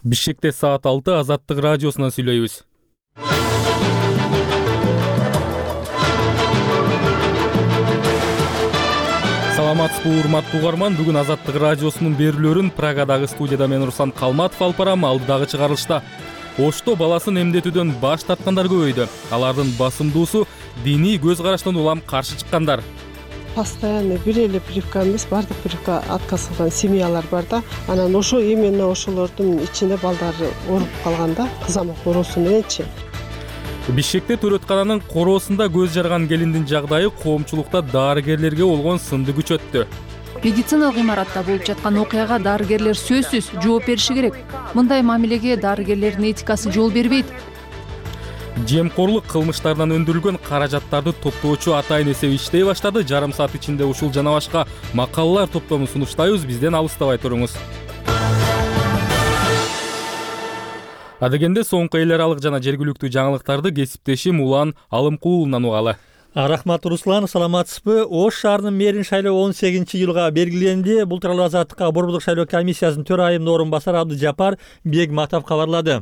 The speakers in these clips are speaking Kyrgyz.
Бишкекте саат 6 Азаттык радиосунан сүйлөйбүз. Саламатсызбы урматтуу угарман, бүгүн Азаттык радиосунун берүүлөрүн Прагадагы студияда мен Руслан Калматов алып барам. Алдыдагы чыгарылышта Ошто баласын эмдетүүдөн баш тарткандар көбөйдү. Алардын басымдуусу диний көз караштан улам каршы чыккандар. Постоянно бир эле прививка эмес, бардык прививка отказ кылган семьялар бар да. Анан ошо именно ошолордун ичинде балдары ооруп калган да, кызамык оорусу мененчи. Бишкекте төрөткананын короосунда көз жарган келиндин жагдайы коомчулукта дарыгерлерге болгон сынды күчөттү. Медициналык имаратта болуп жаткан окуяга дарыгерлер сөзсүз жооп бериши керек. Мындай мамилеге дарыгерлердин этикасы жол бербейт. Жемкорлук кылмыштарынан өндүрүлгөн каражаттарды топтоочу атайын эсеби иштей баштады. Жарым саат ичинде ушул жана башка макалалар топтомун сунуштайбыз. Бизден алыстабай туруңуз. Адегенде соңку эл аралык жана жергиликтүү жаңылыктарды кесиптешим Улан Алымкулунан угалы. Рахмат Руслан, саламатсызбы? Ош шаарынын мэрин шайлоо 18-жылга белгиленди. Бул тууралуу Азаттыкка Борбордук шайлоо комиссиясынын төрайымынын орун басары Абдыжапар Бегматов кабарлады.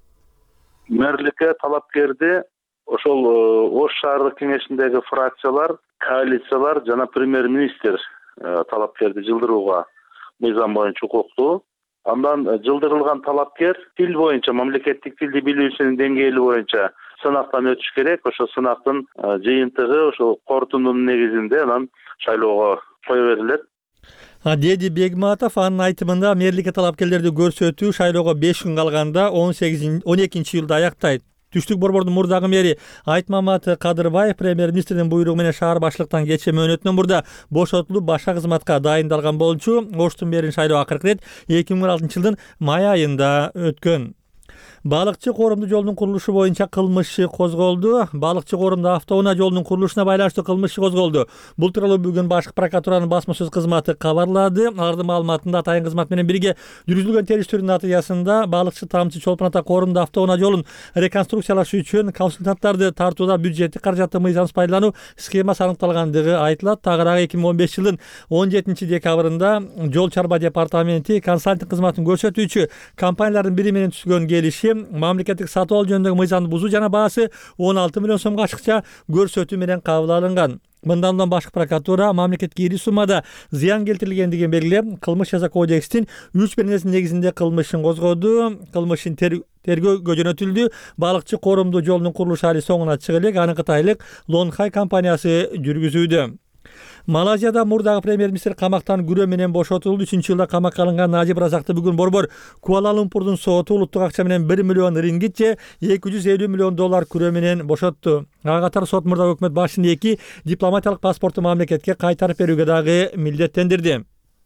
Мэрликке талапкерди ошол Ош шаардык кеңешиндеги фракциялар, коалициялар жана премьер-министр талапкерди жылдырууга мыйзам боюнча укуктуу. Андан жылдырылган талапкер тил боюнча, мамлекеттик тилди билүүсүнүн деңгээли боюнча сынактан өтүш керек. Ошо сынактын жыйынтыгы ошол корутундунун негизинде анан шайлоого кое берилет. Деди Бегматов анын айтымында мэрликке талапкерлерди көрсөтүү шайлоого 5 күн калганда 12-июлда аяктайт. Түштүк Борбордун мурдагы мэри Айтмамат Кадырбаев премьер-министрдин буйругу менен шаар башлыктан кечээ мөөнөтүнөн мурда бошотулуп башка кызматка дайындалган болчу. Оштун мэрин шайлоо акыркы ирет 2016-жылдын май айында өткөн. Балыкчы коорумдуу жолдун курулушу боюнча кылмыш козголду. Балыкчы коорумдуу автоунаа жолдун курулушуна байланыштуу кылмыш козголду. Бул тууралуу бүгүн башкы прокуратуранын басма сөз кызматы кабарлады. Алардын маалыматында атайын кызмат менен бирге жүргүзүлгөн териштирүүнүн натыйжасында балыкчы Тамчы Чолпон Ата коорумдуу автоунаа жолун реконструкциялаш үчүн консультанттарды тартууда бюджеттик каражатты мыйзамсыз пайдалануу схемасы аныкталгандыгы айтылат. Тагыраак 2015-жылдын 17-декабрында Жол чарба департаменти консалтинг кызматын көрсөтүүчү компаниялардын бири менен түзгөн келишим мамлекеттик сатып алуу жөнүндөгү мыйзамды бузуу жана баасы 16 миллион сомго ашыкча көрсөтүү менен кабыл алынган. Мындан улам башкы прокуратура мамлекетке ири суммада зыян келтирилгендигин белгилеп, кылмыш жаза кодекстин 3 беренесинин негизинде кылмышын козгоду. Кылмыштын тергөөгө жөнөтүлдү. Балыкчы коорумдуу жолдун курулушу али соңуна чыга элек. Аны Кытайлык Лонхай компаниясы жүргүзүүдө. Малайзияда мурдагы премьер-министр камактан күрөө менен бошотулду. 3-жылда камакка алынган Najib Razakты бүгүн борбор Куала-Лумпурдун соту улуттук акча менен 1 миллион рингит же $250 миллион күрөө менен бошотту. Ага катар сот мурдагы өкмөт башчыны 2 дипломатиялык паспорту мамлекетке кайтарып берүүгө дагы милдеттендирди.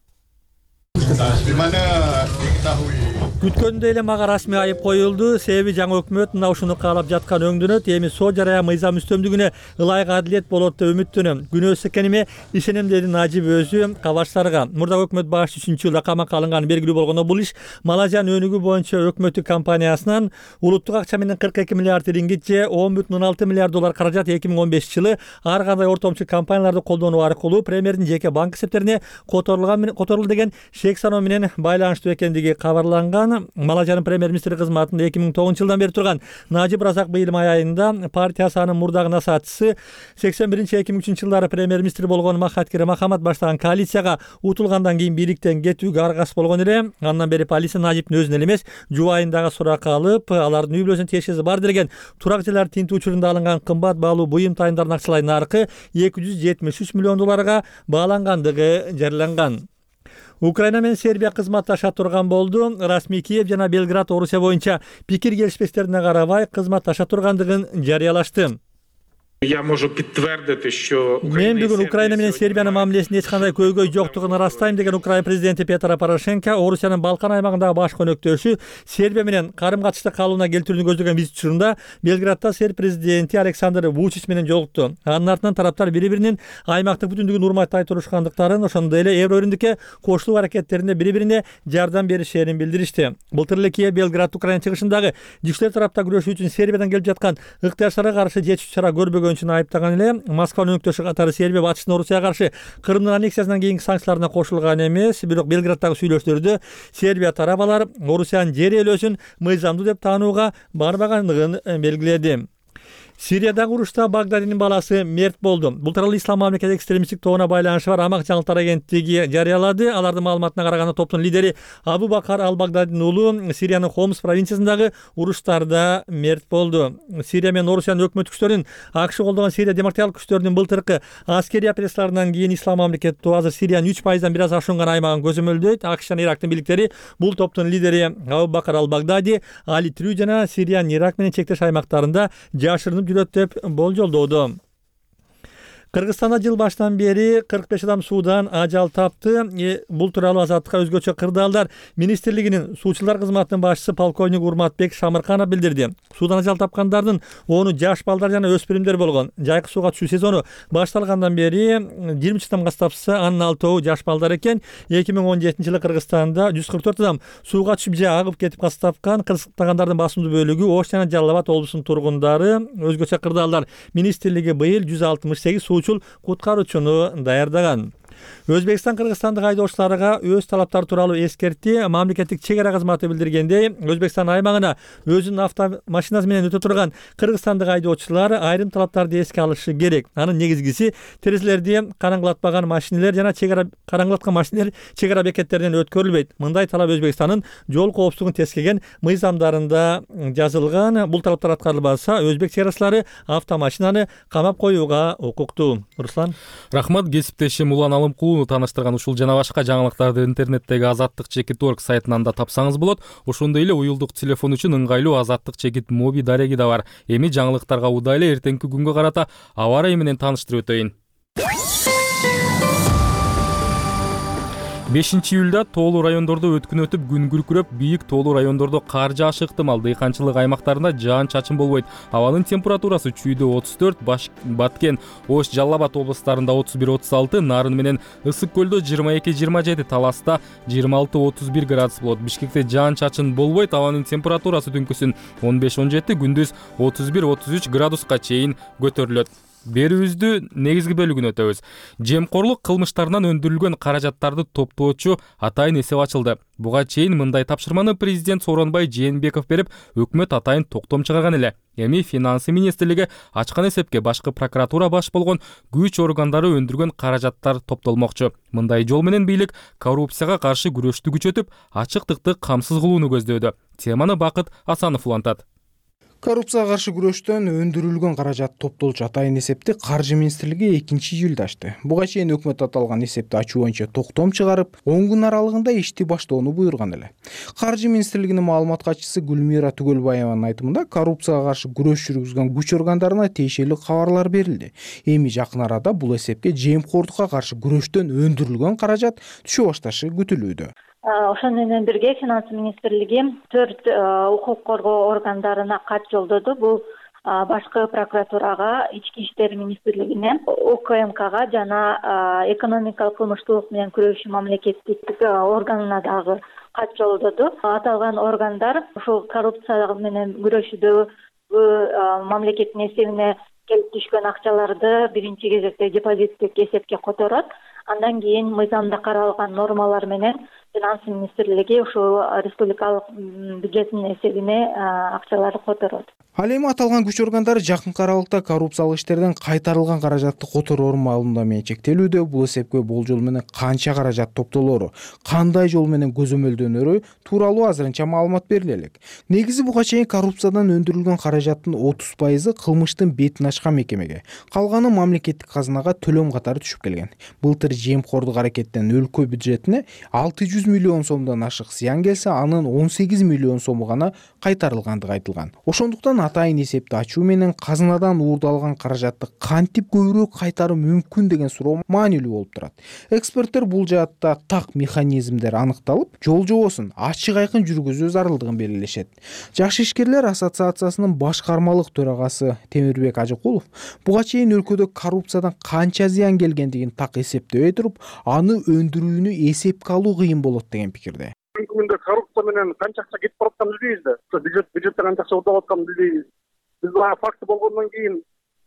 Күткөндөй эле мага расмий айып коюлду. Себеби жаңы өкмөт мына ушуну каалап жаткан өңдөнөт. Эми сот жарая мыйзам үстөмдүгүнө ылайык адилет болот деп үмүттөнөм. Күнөөсүз экениме ишенем деди Najib өзү кабарчыларга. Мурдагы өкмөт башчысы 3-жылда камакка алынганы белгилүү болгондо бул иш Малайзиянын өнүгүү боюнча өкмөттүк компаниясынан улуттук акча менен 42 миллиард рингит же $10,6 миллиард каражат 2015-жылы ар кандай ортомчу компанияларды колдонуу аркылуу премьердин жеке банк эсептерине которулду деген шек саноо менен байланыштуу экендиги кабарланган. Малайзиянын премьер-министри кызматында 2009-жылдан бери турган Najib Razak быйыл май айында партиясы анын мурдагы насаатчысы 81-2003-жылдары премьер-министр болгон Махатхир Махамад баштаган коалицияга утулгандан кийин бийликтен кетүүгө аргасыз болгон эле. Андан бери полиция Najib'ни өзүн эле эмес, жубайындагы суракка алып, алардын үй бүлөсүнө тиешеси бар делген турак жайлар тинтүү учурунда алынган кымбат баалуу буюм тайындарын акчалай наркы $273 миллион баалангандыгы жарыяланган. Украина менен Сербия кызматташа турган болду. Расмий Киев жана Белград Орусия боюнча пикир келишпестерине карабай кызматташа тургандыгын жарыялашты. Мен бүгүн Украина менен Сербиянын мамилесинде эч кандай көйгөй жоктугун ырастайм деген Украина президенти Петро Порошенко Орусиянын Балкан аймагындагы баш өнөктөшү Сербия менен карым-катышты калыбына келтирүүнү көздөгөн визит учурунда Белградда Сербия президенти Александр Вучич менен жолукту. Анын артынан тараптар бири-биринин аймактык бүтүндүгүн урматтай турушкандыктарын, ошондой эле Еврорүндүккө кошулуу аракеттеринде бири-бирине жардам беришерин билдиришти. Былтыр эле Киев Белград Украина чыгышындагы жигиштер тарапта күрөшүү үчүн Сербиядан келип жаткан ыктыярчыларга каршы жетишүү чара көрбөгөн жүргөнчүн айыптаган эле Москванын өнөктөшү катары Сербия батыштын Орусияга каршы Крымдын аннексиясынан кийинки санкцияларына кошулган эмес, бирок Белграддагы сүйлөшүүлөрдө Сербия тарап алар Орусиянын жер ээлөөсүн мыйзамдуу деп таанууга барбагандыгын белгиледи. Сириядагы урушта Багдадинин баласы мерт болду. Бул тууралуу Ислам мамлекети экстремисттик тобуна байланышы бар Амак жаңылыктар агенттиги жарыялады. Алардын маалыматына караганда топтун лидери Абу Бакар ал-Багдадинин уулу Сириянын Хомс провинциясындагы уруштарда мерт болду. Сирия менен Орусиянын өкмөт күчтөрүнүн АКШ колдогон Сирия демократиялык күчтөрүнүн былтыркы аскерий операцияларынан кийин Ислам мамлекети тобу азыр Сириянын 3%дан бир аз ашунган аймагын көзөмөлдөйт. АКШ жана Ирактын бийликтери бул топтун лидери Абу Бакар ал-Багдади али тирүү жана Сириянын Ирак менен чектеш аймактарында жашырынып жүрөт деп болжолдоодо. Кыргызстанда жыл башынан бери 45 адам суудан ажал тапты. Бул тууралуу Азаттыкка өзгөчө кырдаалдар министрлигинин суучулар кызматынын башчысы полковник Урматбек Шамырканов билдирди. Суудан ажал тапкандардын 10-у жаш балдар жана өспүрүмдөр болгон. Жайкы сууга түшүү сезону башталгандан бери 20 жылдан кастапса анын 6-өө жаш балдар экен. 2017-жылы Кыргызстанда 144 адам сууга түшүп же агып кетип кастапкан. Кырсыктагандардын басымдуу бөлүгү Ош жана Жалал Абад облусунун тургундары. Өзгөчө кырдаалдар министрлиги быйыл 168 суучул куткаруучуну даярдаган. Өзбекстан Кыргызстандык айдоочуларга өз талаптары тууралуу эскертти. Мамлекеттик чек ара кызматы билдиргендей, Өзбекстан аймагына өзүнүн автомашинасы менен өтө турган кыргызстандык айдоочулар айрым талаптарды эске алышы керек. Анын негизгиси терезелерди караңгылатпаган машинелер жана караңгылаткан машинелер чек ара бекеттеринен өткөрүлбөйт. Мындай талап Өзбекстандын жол коопсуздугун тескеген мыйзамдарында жазылган. Бул талаптар аткарылбаса, өзбек чек арачылары автомашинаны камап коюуга укуктуу. Руслан. Рахмат, кесиптешим Улан Алымкулууну тааныштырган ушул жана башка жаңылыктарды интернеттеги azattik.org сайтынан да тапсаңыз болот. Ошондой эле уюлдук телефон үчүн ыңгайлуу Азаттык моби дареги да бар. Эми жаңылыктарга удайлы эртеңки күнгө карата аба ырайы менен тааныштырып өтөйүн. 5-июлда тоолуу райондордо өткүн өтүп, күн күркүрөп, бийик тоолуу райондордо кар жаашы ыктымал. Дыйканчылык аймактарында жаан-чачын болбойт. Абанын температурасы чүйдө 34, Баткен, Ош, Жалал Абад облустарында 31-36, Нарын менен Ысык көлдө 22-27, Таласта 26-31 градус болот. Бишкекте жаан-чачын болбойт. Абанын температурасы түнкүсүн 15-17, күндүз 31-33 градуска чейин көтөрүлөт. Берүүбүздү негизги бөлүгүнө өтөбүз. Жемкорлук кылмыштарынан өндүрүлгөн каражаттарды топтоочу атайын эсеп ачылды. Буга чейин мындай тапшырманы президент Сооронбай Жээнбеков берип, өкмөт атайын токтом чыгарган эле. Эми финансы министрлиги ачкан эсепке башкы прокуратура баш болгон күч органдары өндүргөн каражаттар топтолмокчу. Мындай жол менен бийлик коррупцияга каршы күрөштү күчөтүп, ачыктыкты камсыз кылууну көздөөдө. Теманы Бакыт Асанов улантат. Коррупцияга каршы күрөштөн өндүрүлгөн каражат топтолчу атайын эсепти Каржы министрлиги 2-июлда ачты. Буга чейин өкмөт аталган эсепти ачуу боюнча токтом чыгарып, 10 күн аралыгында ишти баштоону буйруган эле. Каржы министрлигинин маалымат катчысы Гүлмира Түгөлбаеванын айтымында, коррупцияга каршы күрөш жүргүзгөн күч органдарына тиешелүү кабарлар берилди. Эми жакын арада бул эсепке жемкорлукка каршы күрөштөн өндүрүлгөн каражат түшө башташы күтүлүүдө. Ошону менен бирге финансы министрлиги 4 укук коргоо органдарына кат жолдоду. Бул башкы прокуратурага, ички иштер министрлигине, УКМКга жана экономикалык кылмыштуулук менен күрөшүү мамлекеттик органына дагы кат жолдоду. Аталган органдар ушул коррупция менен күрөшүүдөгү мамлекеттин эсебине келип түшкөн акчаларды биринчи кезекте депозиттик эсепке которот. Андан кийин мыйзамда каралган нормалар менен финансы министрлиги ушул республикалык бюджеттин эсебине акчаларды которот. Ал эми аталган күч органдары жакынкы аралыкта коррупциялык иштерден кайтарылган каражатты котороор маалымдоо менен чектелүүдө. Бул эсепке болжол менен канча каражат топтолоору, кандай жол менен көзөмөлдөнөрү тууралуу азырынча маалымат бериле элек. Негизи буга чейин коррупциядан өндүрүлгөн каражаттын 30% кылмыштын бетин ачкан мекемеге, калганы мамлекеттик казынага төлөм катары түшүп келген. Былтыр жемкордук аракеттен өлкө бюджетине 600 миллион сомдон ашык зыян келсе, анын 18 миллион сому гана кайтарылгандыгы айтылган. Ошондуктан атайын эсепти ачуу менен казынадан уурдалган каражатты кантип көбүрөөк кайтаруу мүмкүн деген суроо маанилүү болуп турат. Эксперттер бул жаатта так механизмдер аныкталып, жол жобосун ачык айкын жүргүзүү зарылдыгын белгилешет. Жакшы ишкерлер ассоциациясынын башкармалык төрагасы Темирбек Ажыкулов буга чейин өлкөдө коррупциядан канча зыян келгендигин так эсептебей туруп, аны өндүрүүнү эсепке алуу кыйын болот деген пикирде. Күндө коррупция менен канча акча кетип баратканын билбейбиз да. Бюджетте канча акча уурдап атканын билбейбиз. Биз факты болгондон кийин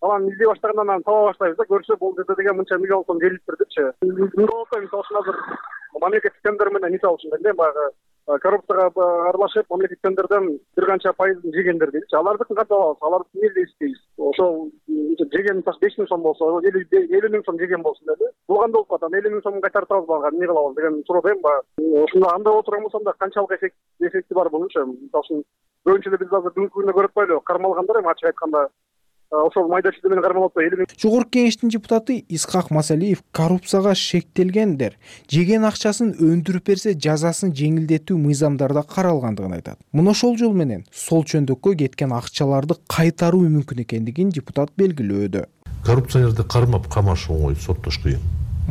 анан издей баштаганда анан таба баштайбыз да, көрсө бул жерде деген мынча миллион сом желиптир депчи. Мисалы үчүн азыр мамлекеттик тендер менен мисалы үчүн эле баягы коррупцияга аралашып мамлекеттик тендерден бир канча пайызын жегендер дейчи. Алардыкын кантип алабыз? Аларды эмне издейбиз? Ошол жеген 5 миң сом болсо, 50 миң сом жеген болсун деди. Бул кандай болуп калат? 50 миң сомун кайтарып алабыз балга, эмне кылабыз деген суроо дейм баягы. Ошондо андай отурган болсом да канчалык эффекти бар болчу. Мисалы үчүн көбүнчө биз азыр бүгүнкү күндө көрүп атпайлыбы? Кармалгандар эми ачык айтканда ошол майда чүйдө менен кармалып атпайбы? Жогорку кеңештин депутаты Исхак Масалиев коррупцияга шектелгендер жеген акчасын өндүрүп берсе жазасын жеңилдетүү мыйзамдарда каралгандыгын айтат. Мына ошол жол менен сол чөндөккө кеткен акчаларды кайтаруу мүмкүн экендигин депутат белгилөөдө. Коррупционерди кармап камаш оңой, соттош кыйын.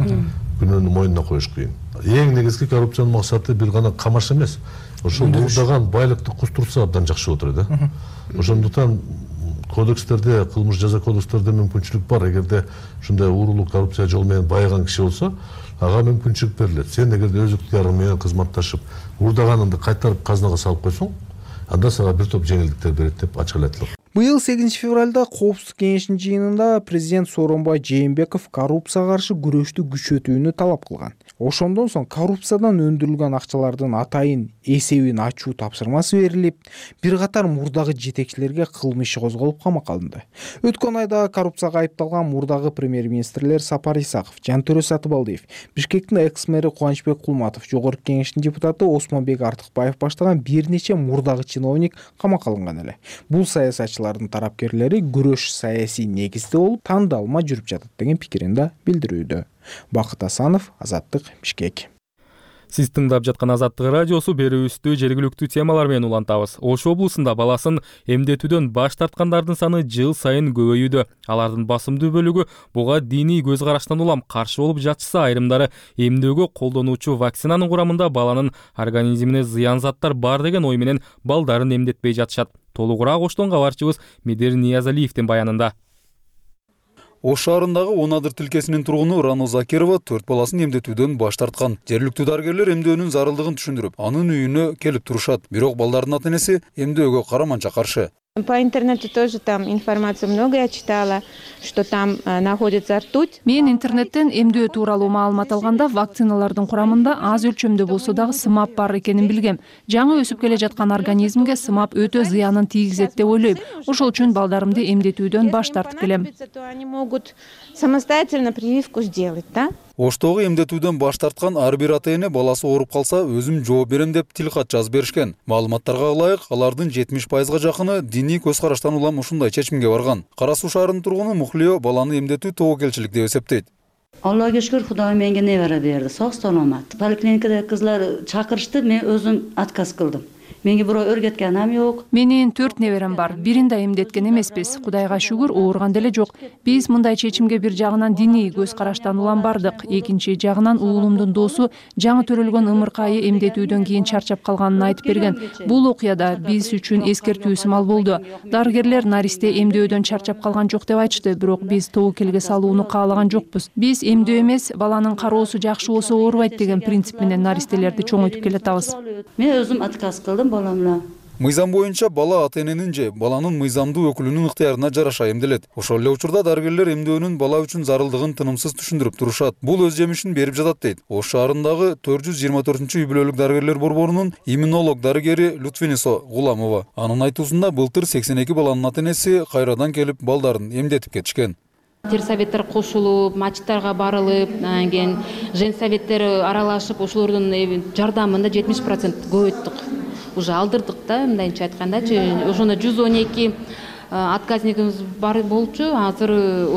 Күнөөнү мойнуна коюш кыйын. Эң негизги коррупциянын максаты бир гана камаш эмес. Ошол уурдаган байлыкты кустурса абдан жакшы болот эле да. Ошондуктан кодекстерде, кылмыш жаза кодекстерде мүмкүнчүлүк бар. Эгерде ушундай уурулук коррупция жолу менен байыган киши болсо, ага мүмкүнчүлүк берилет. Сен эгерде өз ыктыярың менен кызматташып, уурдаганыңды кайтарып казынага салып койсоң, анда сага бир топ жеңилдиктер берет деп ачык айтылат. Быйыл 8 февралда Коопсуздук кеңешинин жыйынында президент Сооронбай Жээнбеков коррупцияга каршы күрөштү күчөтүүнү талап кылган. Ошондон соң коррупциядан өндүрүлгөн акчалардын атайын эсебин ачуу тапшырмасы берилип, бир катар мурдагы жетекчилерге кылмыш иши козголуп камакка алынды. Өткөн айда коррупцияга айыпталган мурдагы премьер-министрлер Сапар Исаков, Жантөрө Сатыбалдиев, Бишкектин экс-мэри Кубанычбек Кулматов, Жогорку кеңештин депутаты Осмонбек Артыкбаев баштаган бир нече мурдагы чиновник камакка алынган эле. Бул саясатчылардын тарапкерлери күрөш саясий негизде болуп, тандалма жүрүп жатат деген пикирин да билдирүүдө. Бакыт Асанов, Азаттык, Бишкек. Сиз тыңдап жаткан Азаттык радиосу берүүбүздү жергиликтүү темалар менен улантабыз. Ош облусунда баласын эмдетүүдөн баш тарткандардын саны жыл сайын көбөйүүдө. Алардын басымдуу бөлүгү буга диний көз караштан улам каршы болуп жатышса, айрымдары эмдөөгө колдонуучу вакцинанын курамында баланын организмине зыян заттар бар деген ой менен балдарын эмдетпей жатышат. Толугураак Оштон кабарчыбыз Медер Ниязалиевдин баянында. Ош шаарындагы Онадыр тилкесинин тургуну Рано Закирова 4 баласын эмдетүүдөн баш тарткан. Жергиликтүү дарыгерлер эмдөөнүн зарылдыгын түшүндүрүп, анын үйүнө келип турушат. Бирок балдардын ата-энеси эмдөөгө караманча каршы. По интернету тоже там информацию много я читала, что там находится ртуть. Мен интернеттен эмдөө тууралуу маалымат алганда вакциналардын курамында аз өлчөмдө болсо дагы сымап бар экенин билгем. Жаңы өсүп келе жаткан организмге сымап өтө зыянын тийгизет деп ойлойм. Ошол үчүн балдарымды эмдетүүдөн баш тартып келем. Они могут самостоятельно прививку сделать, да? Оштогу эмдетүүдөн баш тарткан ар бир ата-эне баласы ооруп калса, өзүм жооп берем деп тилкат жазып беришкен. Маалыматтарга ылайык, алардын 70%-га жакыны диний көз караштан улам ушундай чечимге барган. Кара Суу шаарынын тургуну Мухлио баланы эмдетүү тобокелчилик деп эсептейт. Аллага шүкүр, Кудай менге небере берди, сак-саламат. Поликлиникада кызлар чакырышты, мен өзүм отказ кылдым. Менге бирөө өргөткөн ам жок. Менин 4 неберем бар. Бирин да эмдеткен эмеспиз. Кудайга шүгүр, ооруган деле жок. Биз мындай чечимге бир жагынан диний көз караштан улам бардык. Экинчи жагынан уулумдун досу жаңы төрөлгөн ымыркайы эмдетүүдөн кийин чарчап калганын айтып берген. Бул окуяда биз үчүн эскертүү сымал болду. Дарыгерлер наристе эмдөөдөн чарчап калган жок деп айтышты, бирок биз тобокелге салууну каалаган жокпуз. Биз эмдөө эмес, баланын кароосу жакшы болсо оорубайт деген принцип менен наристелерди чоңойтуп келатабыз. Мен өзүм отказ кылдым. Мыйзам боюнча бала ата-эненин же баланын мыйзамдуу өкүлүнүн ыктыярына жараша эмделет. Ошол эле учурда дарыгерлер эмдөөнүн бала үчүн зарылдыгын тынымсыз түшүндүрүп турушат. Бул өз жемишин берип жатат дейт. Ош шаарындагы 424-үй бүлөлүк дарыгерлер борборунун иммунолог дарыгери Лутфинисо Гуламова. Анын айтуусунда былтыр 82 баланын ата-энеси кайрадан келип балдарын эмдетип кетишкен. Терсоветтер кошулуп, мачыттарга барылып, анан женсоветтер аралашып, ошолордун жардамында 70% көбөйттүк. Уже алдырдык да, мындайча айткандачы, ошондо 112 отказникибиз бар болчу, азыр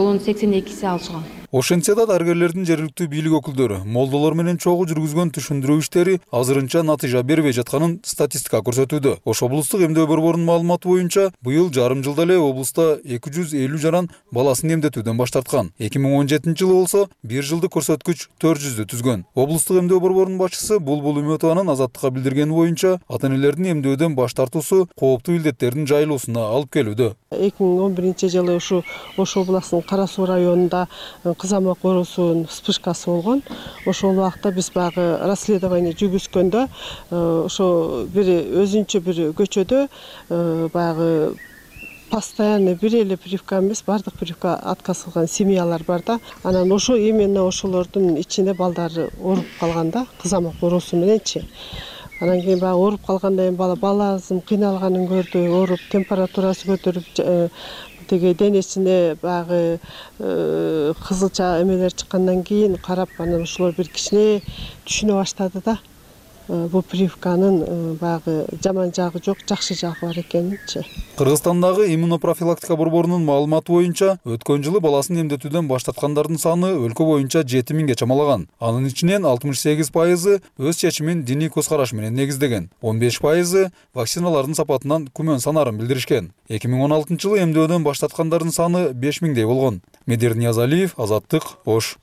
82си алышкан. Ошентсе да дарыгерлердин жергиликтүү бийлик өкүлдөрү молдолор менен чогуу жүргүзгөн түшүндүрүү иштери азырынча натыйжа бербей жатканын статистика көрсөтүүдө. Ош облустук эмдөө борборунун маалыматы боюнча, быйыл жарым жылда эле облуста 250 жаран баласын эмдетүүдөн баш тарткан. 2017-жылы болсо, бир жылдык көрсөткүч 400дү түзгөн. Облустук эмдөө борборунун башчысы Булбул Үмөтованын Азаттыкка билдиргени боюнча, ата-энелердин эмдөөдөн баш тартуусу кооптуу илдеттердин жайылуусуна алып келүүдө. 2011-жылы Ош областынын Кара Суу районунда кызамык оорусунун вспышкасы болгон. Ошол убакта биз багы расследование жүргүзгөндө ошо бир өзүнчө бир көчөдө багы постоянно бир эле прививка эмес, бардык прививка отказ кылган семьялар бар да. Анан ошо именно ошолордун ичинде балдары ооруп калганда, кызамык оорусу мененчи. Анан кийин баягы ооруп калгандан кийин баласын кыйналганын көрдү, ооруп температурасы көтөрүп, тиги денесине баягы кызылча эмелер чыккандан кийин карап, анан ошолор бир кичине түшүнө баштады да. Бул прививканын баягы жаман жагы жок, жакшы жагы бар экенинчи. Кыргызстандагы иммунопрофилактика борборунун маалыматы боюнча, өткөн жылы баласын эмдетүүдөн баштаткандардын саны өлкө боюнча 7000ге чамалаган. Анын ичинен 68% өз чечимин диний көз караш менен негиздеген. 15% вакциналардын сапатынан күмөн санарын билдиришкен. 2016 жылы эмдөөдөн баштаткандардын саны 5000дей болгон. Медер Ниязалиев, Азаттык, Ош.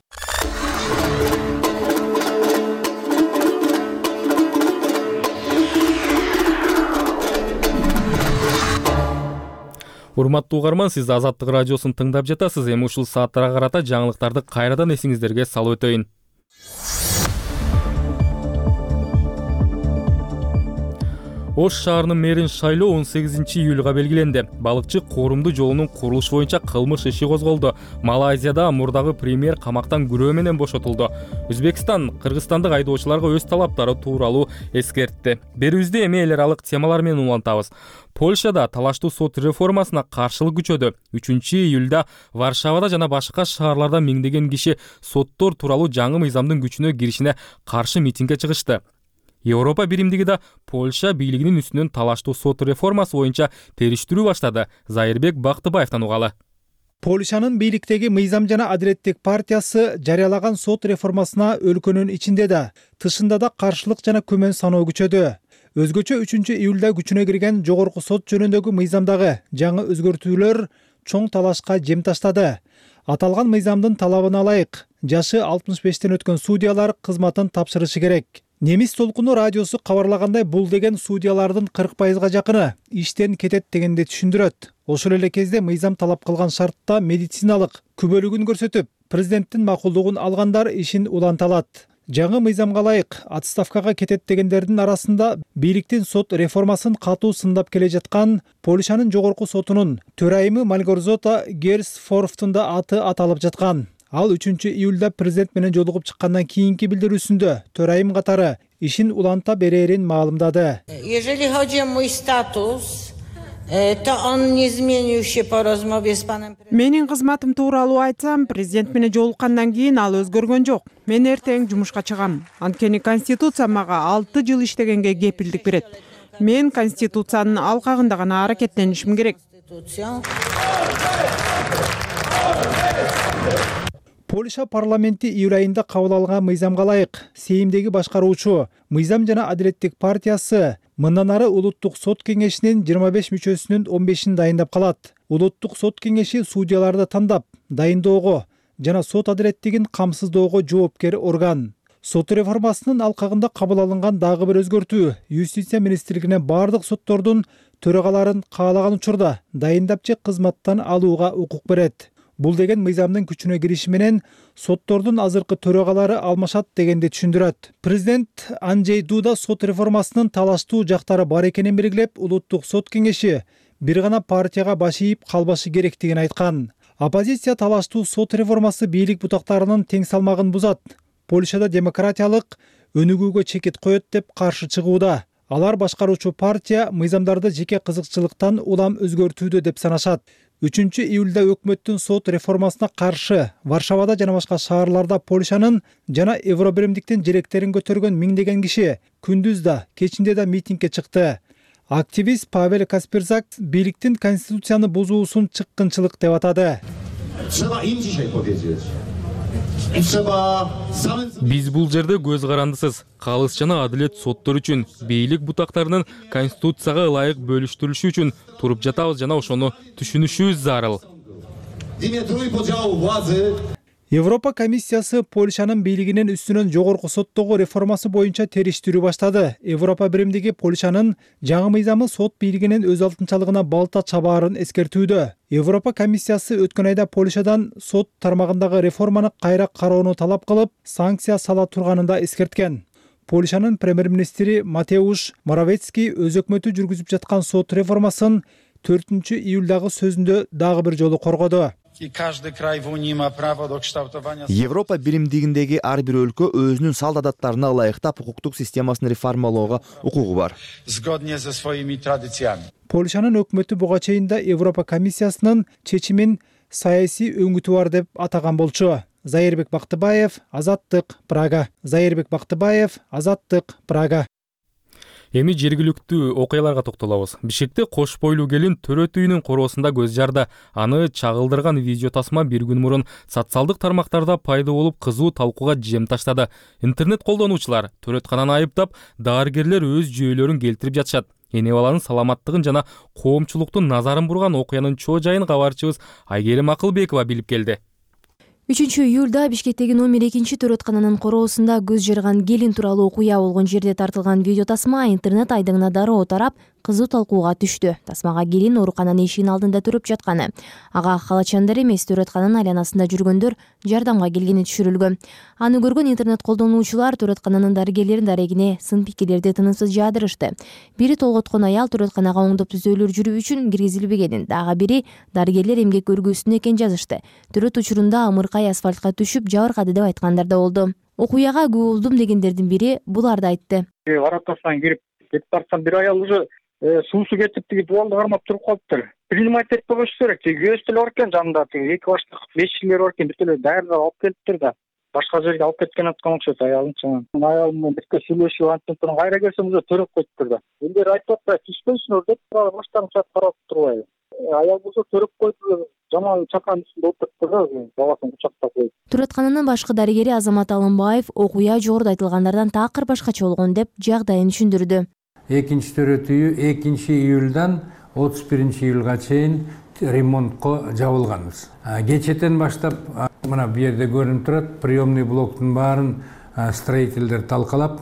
Урматтуу угарман, сиз Азаттык радиосун тыңдап жатасыз. Эми ушул сааттарга карата жаңылыктарды кайрадан эсиңиздерге салып өтөйүн. Ош шаарынын мэрин шайлоо 18-июлга белгиленди. Балыкчы коорумдуу жолунун курулушу боюнча кылмыш иши козголду. Малайзияда мурдагы премьер камактан күрөө менен бошотулду. Өзбекстан кыргызстандык айдоочуларга өз талаптары тууралуу эскертти. Берүүбүздө эми эл аралык темалар менен улантабыз. Польшада талаштуу сот реформасына каршылык күчөдү. 3-июлда Варшавада жана башка шаарларда миңдеген киши соттор тууралуу жаңы мыйзамдын күчүнө киришине каршы митингге чыгышты. Европа биримдиги да Польша бийлигинин үстүнөн талаштуу сот реформасы боюнча териштирүү баштады. Зайырбек Бактыбаевтан угалы. Польшанын бийликтеги мыйзам жана адилеттик партиясы жарыялаган сот реформасына өлкөнүн ичинде да, тышында да каршылык жана күмөн саноо күчөдү. Өзгөчө 3-июлда күчүнө кирген жогорку сот жөнүндөгү мыйзамдагы жаңы өзгөртүүлөр чоң талашка жем таштады. Аталган мыйзамдын талабына ылайык жашы 65тен өткөн судьялар кызматын тапшырышы керек. Немис толкуну радиосу кабарлагандай, бул деген судьялардын 40%га жакыны иштен кетет дегенди түшүндүрөт. Ошол эле кезде мыйзам талап кылган шартта медициналык күбөлүгүн көрсөтүп, президенттин макулдугун алгандар ишин уланта алат. Жаңы мыйзамга ылайык отставкага кетет дегендердин арасында бийликтин сот реформасын катуу сындап келе жаткан Польшанын жогорку сотунун төрайымы Малгорзата Герсфорфтун да аты аталып жаткан. Ал 3-июлда президент менен жолугуп чыккандан кийинки билдирүүсүндө төрайым катары ишин уланта берерин маалымдады. Jeżeli chodzi o mój status, to on nie zmienił się po rozmowie z panem prezydentem. Менин кызматым тууралуу айтсам, президент менен жолуккандан кийин ал өзгөргөн жок. Мен эртең жумушка чыгам. Анткени конституция мага 6 жыл иштегенге кепилдик берет. Мен конституциянын алкагында гана аракеттенишим керек. Польша парламенти июль айында кабыл алган мыйзамга ылайык Сеймдеги башкаруучу Мыйзам жана адилеттик партиясы мындан ары улуттук сот кеңешинин 25 мүчөсүнүн 15-ин дайындап калат. Улуттук сот кеңеши судьяларды тандап, дайындоого жана сот адилеттигин камсыздоого жоопкер орган. Сот реформасынын алкагында кабыл алынган дагы бир өзгөртүү Юстиция министрлигине бардык соттордун төрагаларын каалаган учурда дайындап же кызматтан алууга укук берет. Бул деген мыйзамдын күчүнө кириши менен соттордун азыркы төрагалары алмашат дегенди түшүндүрөт. Президент Анджей Дуда сот реформасынын талаштуу жактары бар экенин белгилеп, улуттук сот кеңеши бир гана партияга баш ийип калбашы керектигин айткан. Оппозиция талаштуу сот реформасы бийлик бутактарынын тең салмагын бузат. Польшада демократиялык өнүгүүгө чекит коет деп каршы чыгууда. Алар башкаруучу партия мыйзамдарды жеке кызыкчылыктан улам өзгөртүүдө деп санашат. 3-июлда өкмөттүн сот реформасына каршы Варшавада жана башка шаарларда Польшанын жана Евробиримдиктин желектерин көтөргөн миңдеген киши күндүз да, кечинде да митингге чыкты. Активист Павел Касперзак бийликтин конституцияны бузуусун чыккынчылык деп атады. Биз бул жерде көз карандысыз. Калыс жана адилет соттор үчүн, бийлик бутактарынын конституцияга ылайык бөлүштүрүлүшү үчүн туруп жатабыз жана ошону түшүнүшүбүз зарыл. Европа комиссиясы Польшанын бийлигинин үстүнөн жогорку соттогу реформасы боюнча териштирүү баштады. Европа биримдиги Польшанын жаңы мыйзамы сот бийлигинин өз алтынчалыгына балта чабаарын эскертүүдө. Европа комиссиясы өткөн айда Польшадан сот тармагындагы реформаны кайра кароону талап кылып, санкция сала турганын да эскерткен. Польшанын премьер-министри Матеуш Моравецки өз өкмөтү жүргүзүп жаткан сот реформасын 4-июлдагы сөзүндө дагы бир жолу коргоду. Европа биримдигиндеги ар бир өлкө өзүнүн салт адаттарына ылайыктап укуктук системасын реформалоого укугу бар. Польшанын өкмөтү буга чейин да Европа комиссиясынын чечимин саясий өңүтү бар деп атаган болчу. Зайырбек Бактыбаев, Азаттык, Прага. Зайырбек Бактыбаев, Азаттык, Прага. Эми жергиликтүү окуяларга токтолобуз. Бишкекте кош бойлуу келин төрөт үйүнүн короосунда көз жарды. Аны чагылдырган видео тасма бир күн мурун социалдык тармактарда пайда болуп кызуу талкууга жем таштады. Интернет колдонуучулар төрөткананы айыптап, дарыгерлер өз жүйөлөрүн келтирип жатышат. Эне баланын саламаттыгын жана коомчулуктун назарын бурган окуянын чоо жайын кабарчыбыз Айгерим Акылбекова билип келди. 3-июлда Бишкектеги номер 2 төрөткананын короосунда көз жарган келин тууралуу окуя болгон жерде тартылган видео тасма интернет айдыңына дароо тарап, кызуу талкууга түштү. Тасмага келин оорукананын эшигинин алдында төрөп жатканы, ага калачандар эмес төрөткананын айланасында жүргөндөр жардамга келгени түшүрүлгөн. Аны көргөн интернет колдонуучулар төрөткананын дарыгерлерин дарегине сын пикирлерди тынымсыз жаадырышты. Бири толготкон аял төрөтканага оңдоп түзөөлөр жүрүү үчүн киргизилбегенин, дагы бири дарыгерлер эмгек көргүсүндө экенин жазышты. Төрөт учурунда амыркай асфальтка түшүп жабыркады деп айткандар да болду. Окуяга күбө болдум дегендердин бири буларды айтты. Аратасынан кирип кетип барсам бир аял уже суусу кетип тиги дуалды кармап туруп калыптыр. Принимать этпей коюш керек. Күйөөсү деле бар экен жанында, тиги эки баштык бешчилер бар экен, бүт эле дайрылап алып келиптир да. Башка жерге алып кеткен аткан окшойт аялын чын. Аялым менен бирге сүйлөшүп антип туруп кайра келсем уже төрөп коюптур да. Элдер айтып атпайбы, түшпөйсүңөр деп баштарын чаап карап турбайбы. Аял болсо төрөп коюп жаман чакан үстүндө отуруптур да, баласын кучактап коюп. Төрөткананын башкы дарыгери Азамат Алымбаев окуя жогоруда айтылгандардан такыр башкача болгон деп жагдайын түшүндүрдү. Экинчи төрөт үйү 2-июлдан 31-июлга чейин ремонтко жабылганбыз. Кечетен баштап мына бу жерде көрүнүп турат, приемный блоктун баарын строительдер талкалап,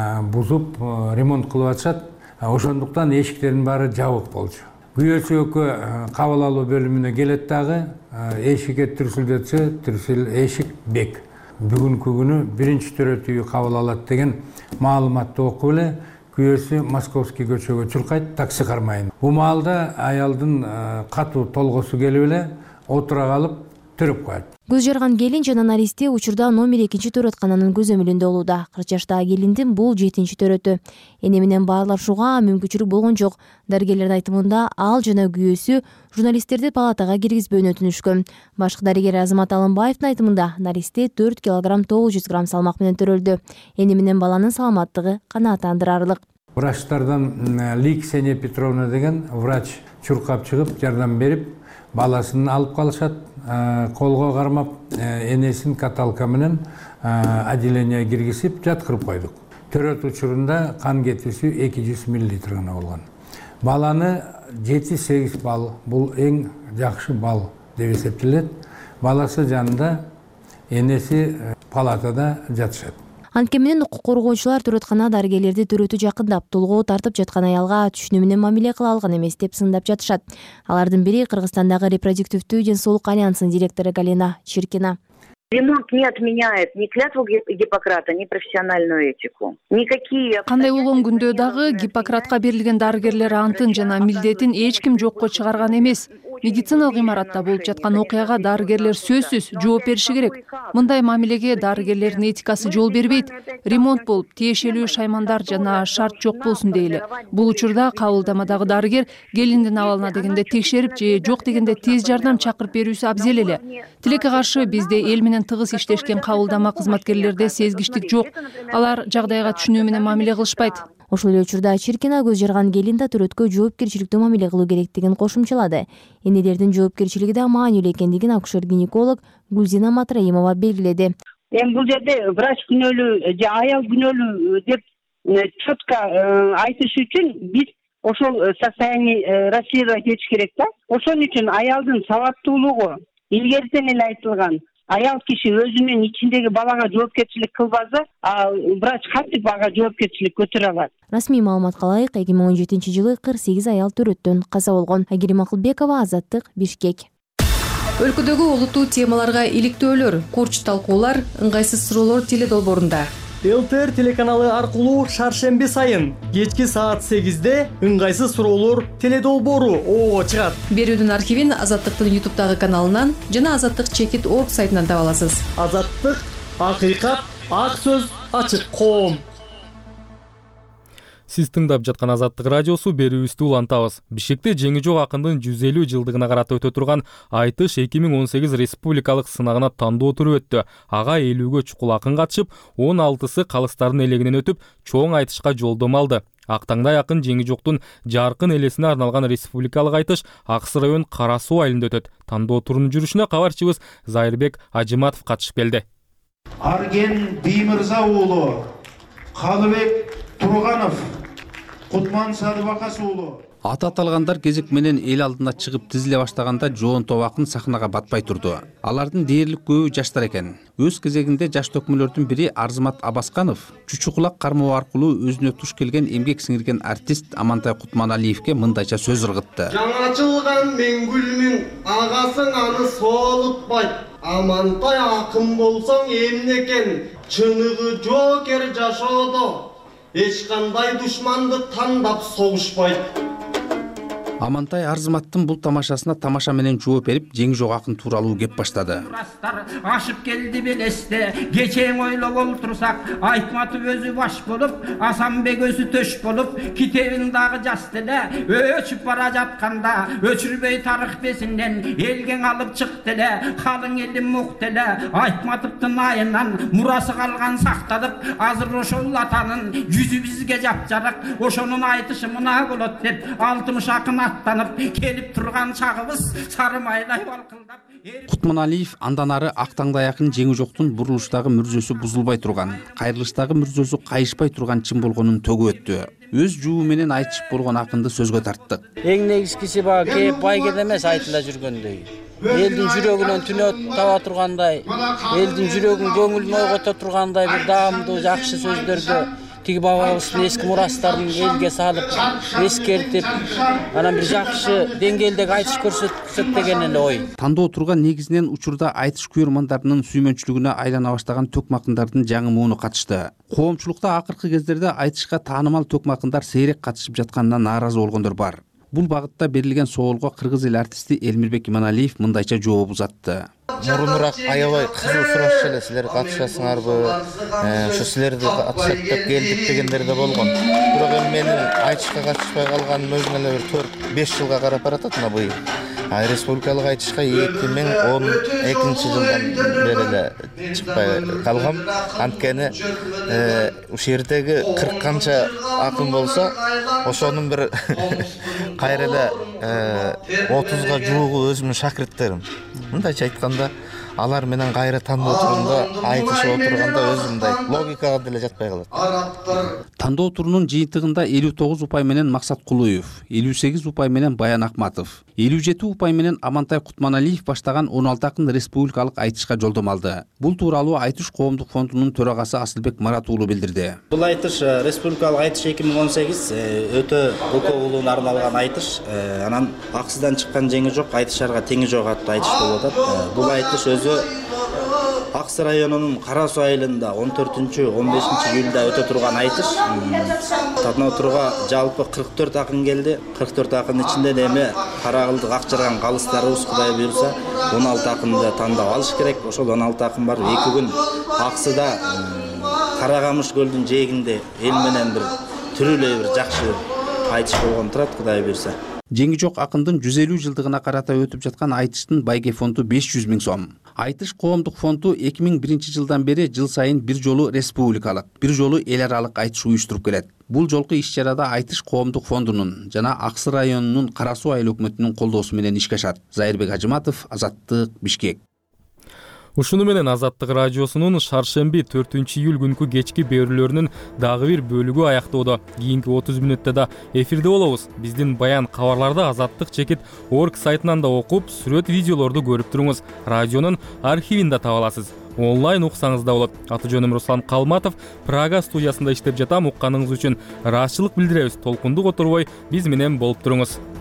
бузуп ремонт кылып атышат. Ошондуктан эшиктердин баары жабык болчу. Күйөөсү экөө кабыл алуу бөлүмүнө келет дагы, эшикке түрсүлдөтсө, түрсүл эшик бек. Бүгүнкү күнү 1-төрөт үйү кабыл алат деген маалыматты окуп эле күйөөсү Московский көчөгө чуркайт, такси кармайын. Бул маалда аялдын катуу толгосу келип эле отура калып төрөп коет. Көз жарган келин жана наристе учурда номер 2 төрөткананын көзөмөлүндө болууда. 40 жаштагы келиндин бул 7 төрөтү. Эне менен баарлашууга мүмкүнчүлүк болгон жок. Дарыгерлердин айтымында ал жана күйөөсү журналисттерди палатага киргизбөөнү өтүнүшкөн. Башкы дарыгер Азамат Алымбаевдин айтымында наристе 4 кг 900 грамм салмак менен төрөлдү. Эне менен баланын саламаттыгы канааттандырарлык. Врачтардан Ликсения Петровна деген врач чуркап чыгып жардам берип, баласын алып калышат, колго кармап, энесин каталка менен отделение киргизип жаткырып койдук. Төрөт учурунда кан кетүүсү 200 мл гана болгон. Баланы 7-8 балл, бул эң жакшы балл деп эсептелет. Баласы жанында, энеси палатада жатышат. Анткени менен укук коргоочулар төрөткана дарыгерлерди төрөтү жакындап, толгоо тартып жаткан аялга түшүнүү менен мамиле кыла алган эмес деп сындап жатышат. Алардын бири Кыргызстандагы репродуктивдүү ден соолук альянсынын директору Галина Чиркина. Ремонт не отменяет ни клятву Гиппократа, ни профессиональную этику. Никакие... Кандай болгон күндө дагы Гиппократка берилген дарыгерлер антын жана милдетин эч ким жокко чыгарган эмес. Медициналык имаратта болуп жаткан окуяга дарыгерлер сөзсүз жооп бериши керек. Мындай мамилеге дарыгерлердин этикасы жол бербейт. Ремонт болуп, тиешелүү шаймандар жана шарт жок болсун дейли. Бул учурда кабылдамадагы дарыгер келиндин абалына дегенде текшерип же жок дегенде тез жардам чакырып берүүсү абзел эле. Тилекке каршы бизде эл менен тыгыз иштешкен кабылдама кызматкерлерде сезгичтик жок. Алар жагдайга түшүнүү менен мамиле кылышпайт. Ошол эле учурда Чиркина көз жарган келин да төрөткө жоопкерчиликтүү мамиле кылуу керектигин кошумчалады. Энелердин жоопкерчилиги да маанилүү экендигин акушер-гинеколог Гүлзина Матраимова белгиледи. Эми бул жерде врач күнөөлүү же аял күнөөлүү деп четко айтыш үчүн биз ошол состояние расследовать этиш керек да. Ошон үчүн аялдын сабаттуулугу илгериден эле айтылган. Аял киши өзүнүн ичиндеги балага жоопкерчилик кылбаса, врач кантип ага жоопкерчилик көтөрө алат? Расмий маалыматка ылайык 2017-жылы 48 аял төрөттөн каза болгон. Айгерим Акылбекова, Азаттык, Бишкек. Өлкөдөгү олуттуу темаларга иликтөөлөр, курч талкуулар, ыңгайсыз суроолор теледолбоорунда. ЛТР телеканалы аркылуу шаршемби сайын кечки саат 8-де ыңгайсыз суроолор теледолбоору ого чыгат. Берүүнүн архивин Азаттыктын YouTube'дагы каналынан жана Азаттык-org сайтынан таба аласыз. Азаттык, акыйкат, ак сөз, ачык коом. Сиз тыңдап жаткан Азаттык радиосу берүүбүздү улантабыз. Бишкекте жеңи жок акындын 150 жылдыгына карата өтө турган Айтыш 2018 республикалык сынагына тандоо туру өттү. Ага 50гө чукул акын катышып, 16сы калыстардын элегинен өтүп, чоң айтышка жолдомо алды. Актаңдай акын жеңи жоктун жаркын элесине арналган республикалык айтыш Аксы район Кара Суу айылында өтөт. Тандоо турунун жүрүшүнө кабарчыбыз Зайырбек Ажыматов катышып келди. Арген Биймырза уулу, Калыбек Турганов, Кутман Садыбакасы уулу. Аты аталгандар кезек менен эл алдына чыгып тизиле баштаганда жоон топ акын сахнага батпай турду. Алардын дээрлик көбү жаштар экен. Өз кезегинде жаш төкмөлөрдүн бири Арзымат Абасканов чучукулак кармоо аркылуу өзүнө туш келген эмгек сиңирген артист Амантай Кутманалиевке мындайча сөз ыргытты. Жаңачылган мен гүлмүн, агасың аны соолутпайт. Амантай акын болсоң эмнекен, чыныгы жоокер жашоодо. Эч кандай душманды тандап согушпайт. Амантай Арзыматтын бул тамашасына тамаша менен жооп берип, жеңи жок акын тууралуу кеп баштады. Ашып келди белесте, кечең ойлоп олтурсак, Айтматов өзү баш болуп, Асанбек өзү төш болуп, китебин дагы жазды эле, өчүп бара жатканда, өчүрбөй тарых бесинден элгең алып чыкты эле, калың элим мукты эле, Айтматовдун айынан мурасы калган сактадык, азыр ошол атанын жүзү бизге жапжарак, ошонун айтышы мына болот деп 60 акын аттанып келип турган чагыбыз сары майдай балкылдап. Кутманалиев андан ары актаңдай акын жеңи жоктун бурулуштагы мүрзөсү бузулбай турган, кайрылыштагы мүрзөсү кайышпай турган чын болгонун төгүп өттү. Өз жуу менен айтышып болгон акынды сөзгө тарттык. Эң негизгиси бага кеп байгел эмес айтыла жүргөндөй. Элдин жүрөгүнөн түнөт таба тургандай, элдин жүрөгүн көңүлүн ойгото тургандай бир даамдуу жакшы сөздөрдө тиги бабабыздын эски мурастарын элге салып, эскертип, анан бир жакшы деңгээлдеги айтыш көрсөтсөт деген эле ой. Тандоо турган негизинен учурда айтыш күйөрмандарынын сүймөнчүлүгүнө айлана баштаган төкмакындардын жаңы мууну катышты. Коомчулукта акыркы кездерде айтышка таанымал төкмакындар сейрек катышып жатканына нааразы болгондор бар. Бул багытта берилген соолго кыргыз эл артисти Элмирбек Иманалиев мындайча жооп узатты. Мурунураак аябай кызуу сурашчу эле, силер катышасыңарбы, ошо силерди катышат деп келдик дегендер да болгон. Бирок эми менин айтышка катышпай калганым өзүнө эле бир 4-5 жылга карап баратат мына быйыл. Республикалык айтышка 2012 жылдан бери эле чыкпай калгам. Анткени ушул жердеги 40 канча акын болсо, ошонун бир кайра эле 30га жуугу өзүмдүн шакирттерим. Мындайча айтканда, алар менен кайра тандоо турунда айтышып отурганда өзүмдөй логикага деле жатпай калат. Тандоо турунун жыйынтыгында 59 упай менен Максат Кулуев, 58 упай менен Баян Акматов, 57 упай менен Амантай Кутманалиев баштаган 16 акын республикалык айтышка жолдомо алды. Бул тууралуу Айтыш коомдук фондунун төрагасы Асылбек Марат уулу билдирди. Бул айтыш республикалык айтыш 2018 өтө көкө уулуна арналган айтыш. Анан Аксыдан чыккан жеңи жок, айтышарга теңи жок аттуу айтыш болуп атат. Бул айтыш өзү Аксы районунун Кара Суу айылында 14-15 июлда өтө турган айтыш. Тандоо турууга жалпы 44 акын келди. 44 акын ичинде эми Карагылдык акчырган калыстарыбыз Кудай буйрса 16 акынды тандап алыш керек. Ошол 16 акын бар. 2 күн Аксыда Карагамыш көлдүн жээгинде эл менен бир түрүлөй бир жакшы айтыш болгон турат Кудай буйрса. Жеңи жок акындын 150 жылдыгына карата өтүп жаткан айтыштын байге фонду 500 000 сом. Айтыш коомдук фонду 2001 жылдан бери жыл сайын бир жолу республикалык, бир жолу эл аралык айтыш уюштуруп келет. Бул жолку иш-чарада Айтыш коомдук фондунун жана Аксы районунун Кара Суу айыл өкмөтүнүн колдоосу менен ишке ашат. Зайырбек Ажыматов, Азаттык, Бишкек. Ушуну менен Азаттык радиосунун шаршемби 4-июль күнкү кечки берүүлөрүнүн дагы бир бөлүгү аяктоодо. Кийинки 30 мүнөттө да эфирде болобуз. Биздин баян кабарларды Азаттык-org сайтынан да окуп, сүрөт видеолорду көрүп туруңуз. Радионун архивин да таба аласыз. Онлайн уксаңыз да болот. Аты жөнүм Руслан Калматов, Прага студиясында иштеп жатам. Укканыңыз үчүн ыраазычылык билдиребиз. Толкунду которбой биз менен болуп туруңуз.